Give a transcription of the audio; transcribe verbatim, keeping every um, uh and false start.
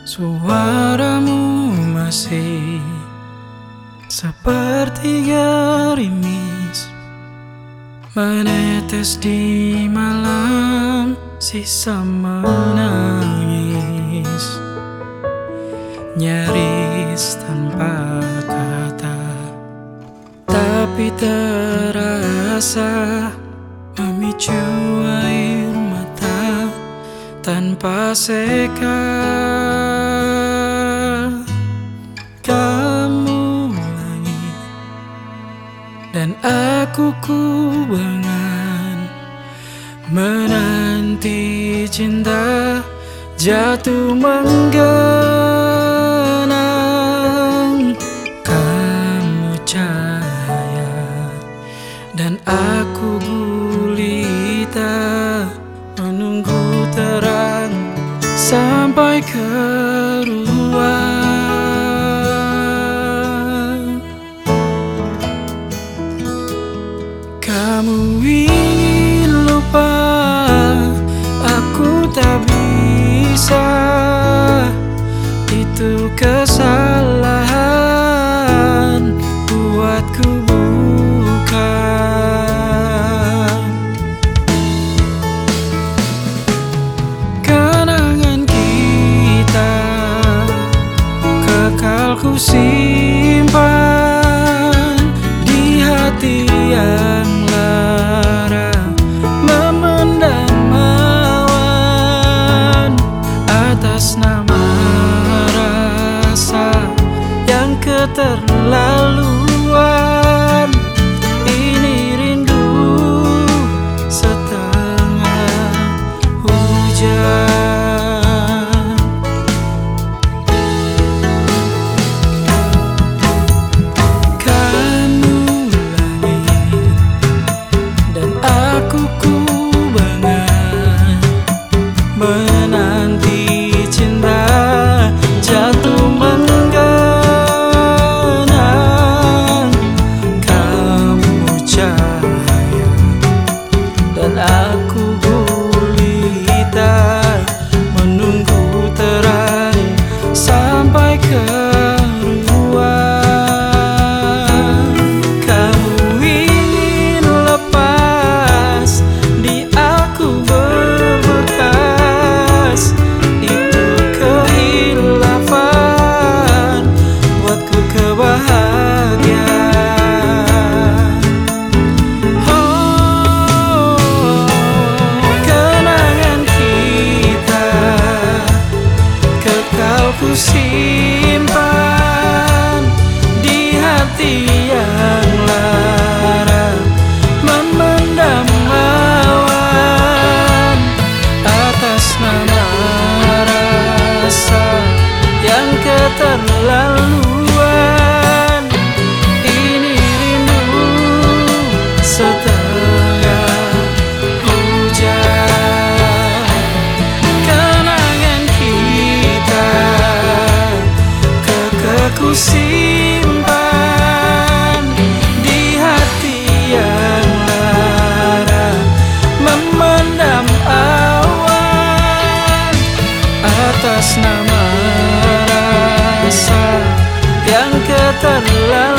Suaramu masih seperti gerimis menetes di malam sisa menangis, nyaris tanpa kata, tapi terasa memicu air mata tanpa sekat. Kamu langit dan aku kubangan, menanti cinta jatuh menggenang. Kamu cahaya dan aku gulita, menunggu terang sampai keruan. Kamu ingin lupa, aku tak bisa. Itu kesalahan buatku bukan. Kenangan kita kekal ku simpan di hati yang lara, memendam awan atas nama rasa yang keterlaluan. Ini rindu setengah hujan. Kamu langit dan aku kubangan, menanti cinta jatuh menggenang. Kamu cahaya dan aku gulita, menunggu terang sampai keruan. Kamu ingin lepas, di aku berbekas. Itu kehilafan buatku kebahagiaan. Oh, kenangan kita kekal ku simpan di hati yang lara, memendam awan atas nama rasa yang keterlaluan. Ini rindu setengah hujan. Kenangan kita kekal ku simpan di hati yang lara, memendam awan atas nama rasa yang keterlaluan.